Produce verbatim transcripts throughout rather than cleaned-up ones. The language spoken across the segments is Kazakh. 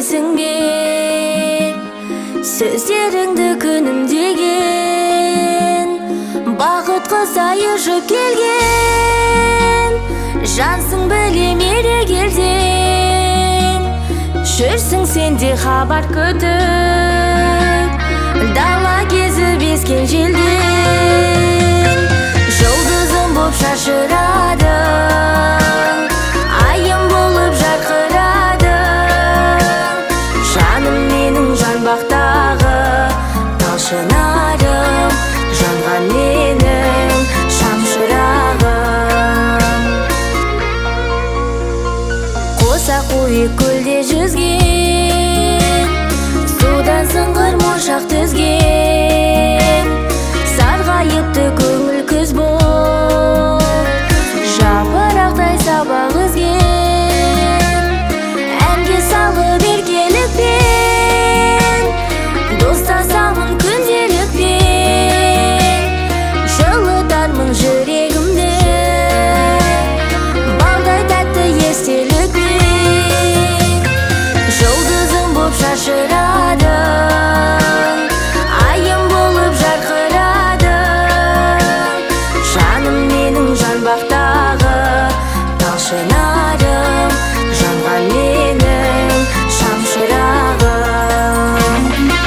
білесің бе, сөздеріңді күнімдеген бақытқа сай ұшып келген жансың, білем ерек елден жүрсің сенде хабар күтіп, дала кезіп ескен желден жұлдызым боп шашырадың, айым болып жарқырадың, жаным менің жанбақтағы талшынарым, жанған менің шамшырағым. Қоса қойып көлде жүзген, судан сыңғыр моншақ түзген, сарғайыпты көңіл күз бол, жапырақтай сабақ үзген, әнге салып еркелікпен, достасамын күнделікпен, жылытармын жүрегімді балдай тәтті естелікпен. Жұлдызым боп шашырадың, айым болып жарқырадың, жаным менің жанбақтағы талшынарым, жанған менің шамшырағым.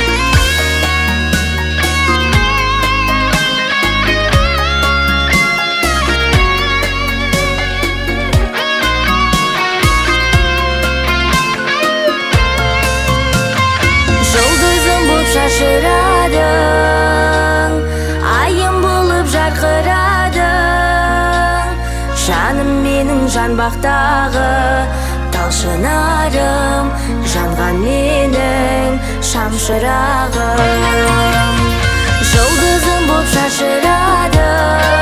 Жұлдызым боп шашырадың, айым болып жарқырадың, жаным менің жанбақтағы талшынарым, жанған менің шамшырағым. Жұлдызым боп шашырадың,